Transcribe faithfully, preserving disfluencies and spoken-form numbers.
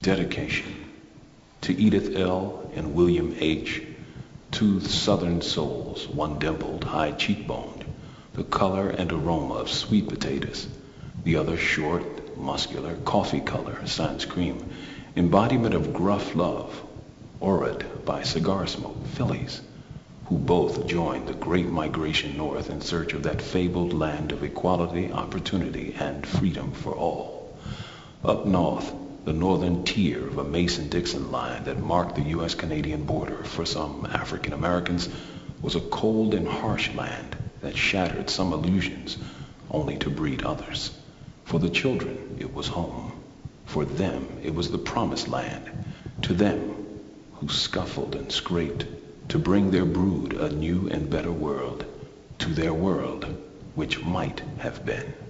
Dedication to Edith L. and William H., two Southern souls, one dimpled, high cheekboned, the color and aroma of sweet potatoes, the other short, muscular, coffee color, sans cream, embodiment of gruff love, aurored by cigar smoke, fillies, who both joined the great migration north in search of that fabled land of equality, opportunity, and freedom for all. Up north, the northern tier of a Mason-Dixon line that marked the U S Canadian border for some African Americans was a cold and harsh land that shattered some illusions only to breed others. For the children, it was home. For them, it was the promised land. To them, who scuffled and scraped to bring their brood a new and better world, to their world which might have been.